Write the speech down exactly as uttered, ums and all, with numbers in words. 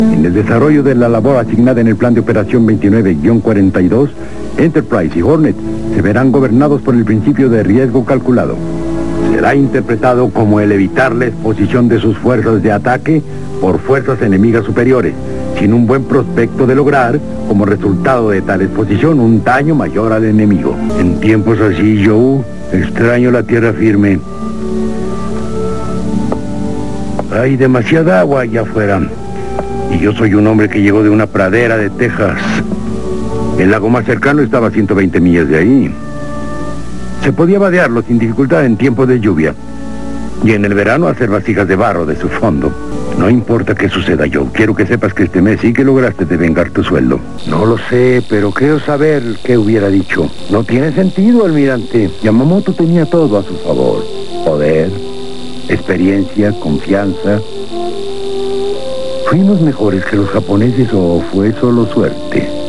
En el desarrollo de la labor asignada en el plan de operación veintinueve guión cuarenta y dos, Enterprise y Hornet se verán gobernados por el principio de riesgo calculado. Será interpretado como el evitar la exposición de sus fuerzas de ataque por fuerzas enemigas superiores, sin un buen prospecto de lograr, como resultado de tal exposición, un daño mayor al enemigo. En tiempos así, Joe, extraño la tierra firme. Hay demasiada agua allá afuera, y yo soy un hombre que llegó de una pradera de Texas. El lago más cercano estaba a ciento veinte millas de ahí. Se podía vadearlo sin dificultad en tiempos de lluvia, y en el verano hacer vasijas de barro de su fondo. No importa qué suceda, Joe. Quiero que sepas que este mes sí que lograste devengar tu sueldo. No lo sé, pero creo saber qué hubiera dicho. No tiene sentido, almirante. Yamamoto tenía todo a su favor. Poder, experiencia, confianza. ¿Fuimos mejores que los japoneses o fue solo suerte?